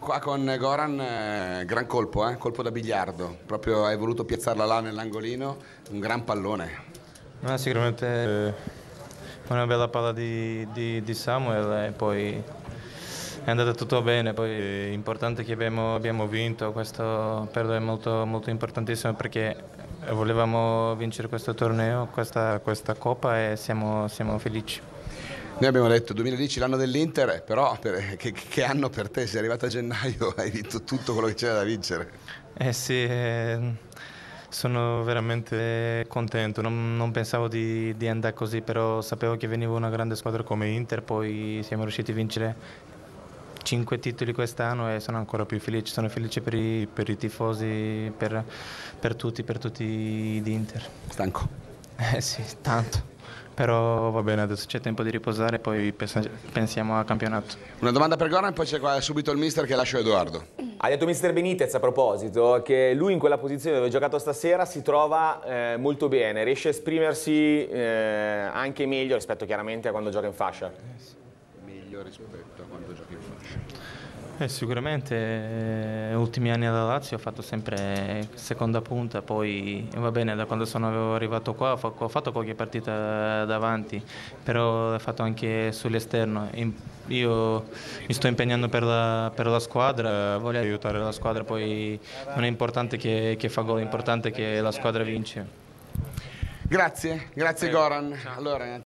Qua con Goran, gran colpo, colpo da biliardo, proprio hai voluto piazzarla là nell'angolino, un gran pallone. Sicuramente una bella palla di Samuel e poi è andato tutto bene, poi è importante che abbiamo vinto, questo per noi è molto importantissimo perché volevamo vincere questo torneo, questa Coppa e siamo felici. Noi abbiamo detto 2010 l'anno dell'Inter, però che anno per te? Sei arrivato a gennaio, hai vinto tutto quello che c'era da vincere. Sì, sono veramente contento, non pensavo di andare così, però sapevo che veniva una grande squadra come Inter, poi siamo riusciti a vincere 5 titoli quest'anno e sono ancora più felice, sono felice per i tifosi, per tutti di Inter. Stanco? Sì, tanto. Però va bene, adesso c'è tempo di riposare e poi pensiamo al campionato. Una domanda per Goran, poi c'è qua subito il mister che lascio a Edoardo. Ha detto mister Benitez a proposito che lui in quella posizione dove ha giocato stasera si trova molto bene, riesce a esprimersi anche meglio rispetto chiaramente a quando gioca in fascia. Meglio rispetto a quando giochi in fascia. Sicuramente ultimi anni alla Lazio ho fatto sempre seconda punta, poi va bene, da quando sono arrivato qua ho fatto qualche partita davanti, però l'ho fatto anche sull'esterno. Io mi sto impegnando per la squadra, voglio aiutare la squadra, poi non è importante che fa gol, è importante che la squadra vince. Grazie Goran. Allora,